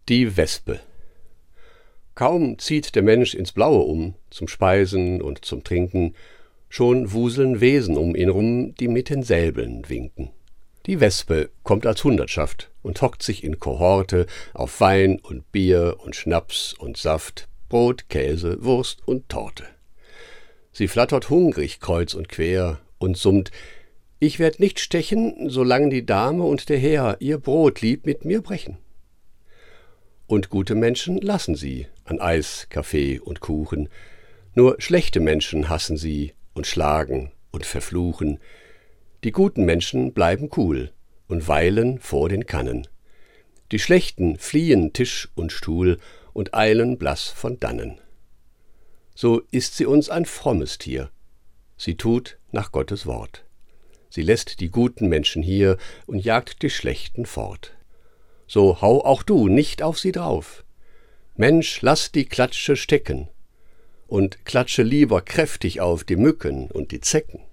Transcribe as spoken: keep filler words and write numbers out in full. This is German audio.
Die Wespe. Kaum zieht der Mensch ins Blaue um, zum Speisen und zum Trinken, schon wuseln Wesen um ihn rum, die mit den Säbeln winken. Die Wespe kommt als Hundertschaft und hockt sich in Kohorte auf Wein und Bier und Schnaps und Saft, Brot, Käse, Wurst und Torte. Sie flattert hungrig kreuz und quer und summt: Ich werd nicht stechen, solang die Dame und der Herr ihr Brot lieb mit mir brechen. Und gute Menschen lassen sie an Eis, Kaffee und Kuchen. Nur schlechte Menschen hassen sie und schlagen und verfluchen. Die guten Menschen bleiben cool und weilen vor den Kannen. Die Schlechten fliehen Tisch und Stuhl und eilen blass von dannen. So ist sie uns ein frommes Tier. Sie tut nach Gottes Wort. Sie lässt die guten Menschen hier und jagt die Schlechten fort. So hau auch du nicht auf sie drauf. Mensch, lass die Klatsche stecken und klatsche lieber kräftig auf die Mücken und die Zecken.